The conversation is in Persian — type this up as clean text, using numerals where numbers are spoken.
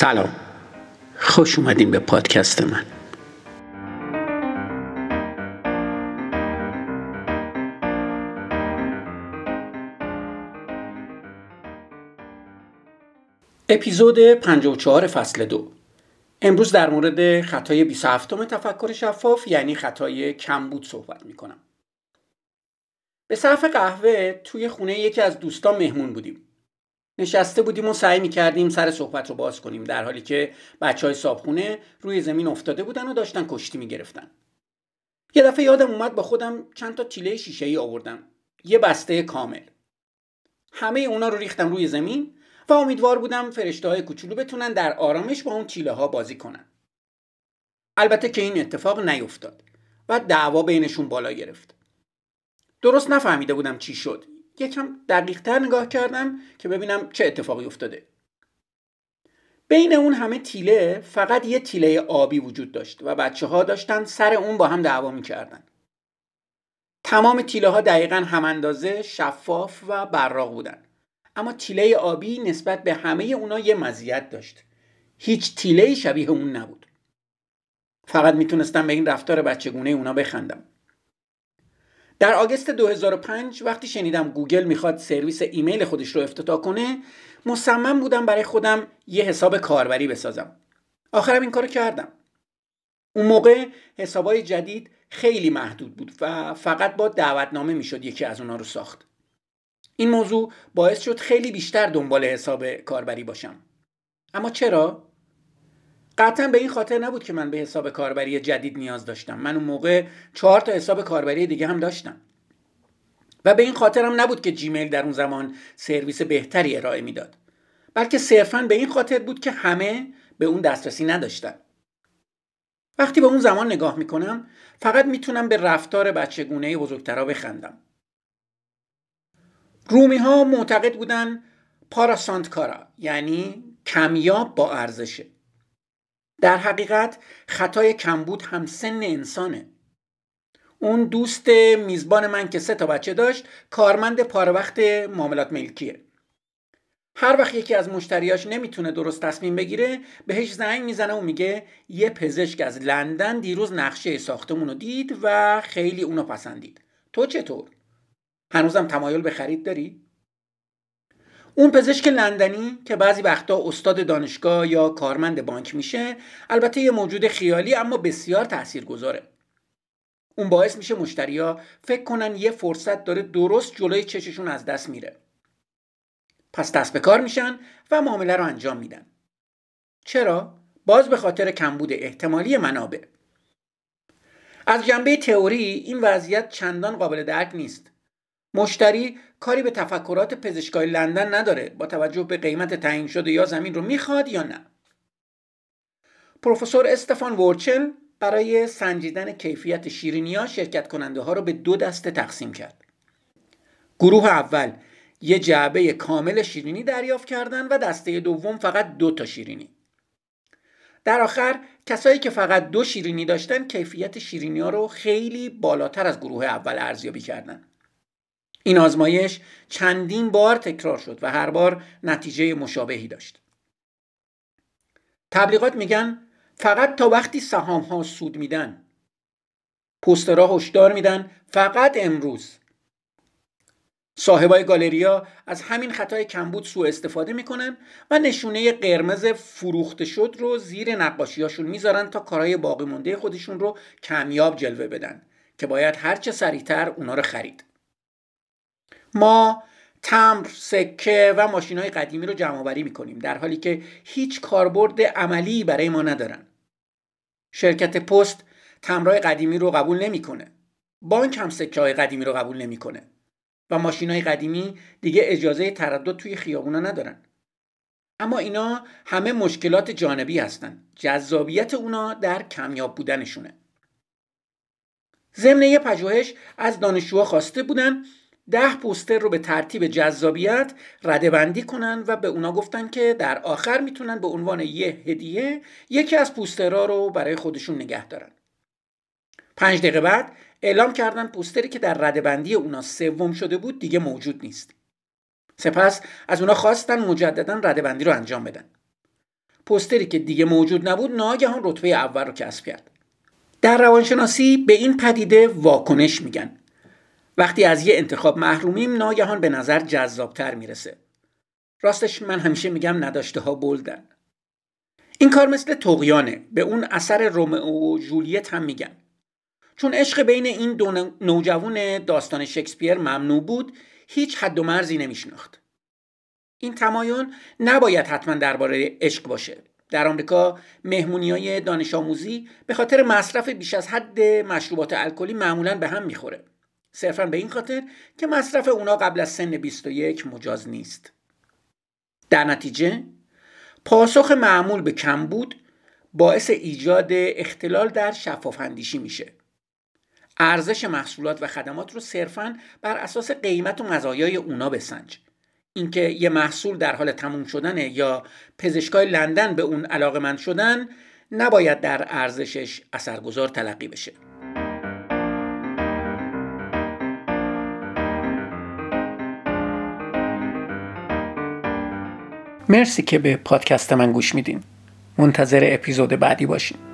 سلام، خوش اومدین به پادکست من. اپیزود 54 فصل 2. امروز در مورد خطای 27م تفکر شفاف یعنی خطای کمبود صحبت میکنم. به صرف قهوه توی خونه یکی از دوستان مهمون بودیم. نشسته بودیم و سعی میکردیم سر صحبت رو باز کنیم در حالی که بچهای صاحبخونه روی زمین افتاده بودن و داشتن کشتی میگرفتن. یه دفعه یادم اومد با خودم چند تا تیله شیشه‌ای آوردم. یه بسته کامل. همه اونا رو ریختم روی زمین و امیدوار بودم فرشته‌های کوچولو بتونن در آرامش با اون تیله ها بازی کنن. البته که این اتفاق نیفتاد و دعوا بینشون بالا گرفت. درست نفهمیده بودم چی شد. یکم دقیق‌تر نگاه کردم که ببینم چه اتفاقی افتاده. بین اون همه تیله فقط یه تیله آبی وجود داشت و بچه‌ها داشتن سر اون با هم دعوا می‌کردن. تمام تیله ها دقیقاً هم اندازه، شفاف و براق بودن. اما تیله آبی نسبت به همه اونا یه مزیت داشت. هیچ تیله‌ای شبیه اون نبود. فقط میتونستم به این رفتار بچگونه اونا بخندم. در آگوست 2005 وقتی شنیدم گوگل میخواد سرویس ایمیل خودش رو افتتاح کنه، مصمم بودم برای خودم یه حساب کاربری بسازم. آخرم این کارو کردم. اون موقع حسابای جدید خیلی محدود بود و فقط با دعوتنامه میشد یکی از اونا رو ساخت. این موضوع باعث شد خیلی بیشتر دنبال حساب کاربری باشم. اما چرا؟ قطعا به این خاطر نبود که من به حساب کاربری جدید نیاز داشتم. من اون موقع 4 تا حساب کاربری دیگه هم داشتم. و به این خاطر هم نبود که جیمیل در اون زمان سرویس بهتری ارائه میداد. بلکه صرفاً به این خاطر بود که همه به اون دسترسی نداشتن. وقتی به اون زمان نگاه میکنم فقط میتونم به رفتار بچگونه بزرگترا بخندم. رومی ها معتقد بودن پاراسانت کارا یعنی کمیاب با ارزشه. در حقیقت خطای کمبود هم سن انسانه. اون دوست میزبان من که 3 تا بچه داشت کارمند پاره وقت معاملات ملکیه. هر وقت یکی از مشتریاش نمیتونه درست تصمیم بگیره بهش زنگ میزنه و میگه یه پزشک از لندن دیروز نقشه ساختمون رو دید و خیلی اونو پسندید. تو چطور؟ هنوزم تمایل به خرید داری؟ اون پزشک لندنی که بعضی وقتا استاد دانشگاه یا کارمند بانک میشه، البته یه موجود خیالی اما بسیار تاثیرگذاره. اون باعث میشه مشتریا فکر کنن یه فرصت داره درست جلوی چششون از دست میره. پس دست به کار میشن و معامله رو انجام میدن. چرا؟ باز به خاطر کمبود احتمالی منابع. از جنبه تئوری این وضعیت چندان قابل درک نیست. مشتری کاری به تفکرات پزشکای لندن نداره با توجه به قیمت تعیین شده یا زمین رو میخواد یا نه. پروفسور استفان وورچل برای سنجیدن کیفیت شیرینی‌ها شرکت کننده ها رو به 2 دسته تقسیم کرد. گروه اول یه جعبه کامل شیرینی دریافت کردن و دسته دوم فقط 2 تا شیرینی. در آخر کسایی که فقط 2 شیرینی داشتن کیفیت شیرینی‌ها رو خیلی بالاتر از گروه اول ارزیابی کردن. این آزمایش چندین بار تکرار شد و هر بار نتیجه مشابهی داشت. تبلیغات میگن فقط تا وقتی سهام ها سود میدن. پوسترها هشدار میدن فقط امروز. صاحبای گالریا از همین خطای کمبود سوء استفاده میکنن و نشونه قرمز فروخته شد رو زیر نقاشیاشون میذارن تا کارهای باقی مونده خودشون رو کمیاب جلوه بدن که باید هرچه سریعتر اونا رو خرید. ما تمبر، سکه و ماشین‌های قدیمی رو جمع‌آوری می‌کنیم در حالی که هیچ کاربرد عملی برای ما ندارن. شرکت پست تمبرهای قدیمی رو قبول نمی‌کنه. بانک هم سکه‌های قدیمی رو قبول نمی‌کنه. و ماشین‌های قدیمی دیگه اجازه تردد توی خیابونا ندارن. اما اینا همه مشکلات جانبی هستن. جذابیت اونا در کمیاب بودنشونه. ضمن یه پژوهش از دانشجوها خواسته بودن 10 پوستر رو به ترتیب جذابیت رده‌بندی کنن و به اونا گفتن که در آخر میتونن به عنوان یه هدیه یکی از پوسترها رو برای خودشون نگه دارن. 5 دقیقه بعد اعلام کردن پوستری که در رده‌بندی اونا 3 شده بود دیگه موجود نیست. سپس از اونا خواستن مجددا رده‌بندی رو انجام بدن. پوستری که دیگه موجود نبود ناگهان رتبه اول رو کسب کرد. در روانشناسی به این پدیده واکنش میگن. وقتی از یه انتخاب محرومیم ناگهان به نظر جذابتر میرسه. راستش من همیشه میگم نداشته ها بلدن. این کار مثل طغیانه. به اون اثر رومئو و جولیت هم میگن. چون عشق بین این دو نوجوان داستان شکسپیر ممنوع بود، هیچ حد و مرزی نمیشناخت. این تمایل نباید حتما درباره عشق باشه. در آمریکا مهمونی‌های دانش آموزی به خاطر مصرف بیش از حد مشروبات الکلی معمولاً به هم میخوره. صرفاً به این خاطر که مصرف اونا قبل از سن 21 مجاز نیست. در نتیجه پاسخ معمول به کمبود باعث ایجاد اختلال در شفاف اندیشی میشه. ارزش محصولات و خدمات رو صرفاً بر اساس قیمت و مزایای اونا بسنج. اینکه یه محصول در حال تموم شدنه یا پزشکای لندن به اون علاقه‌مند شدن نباید در ارزشش اثرگذار تلقی بشه. مرسی که به پادکست من گوش میدین. منتظر اپیزود بعدی باشین.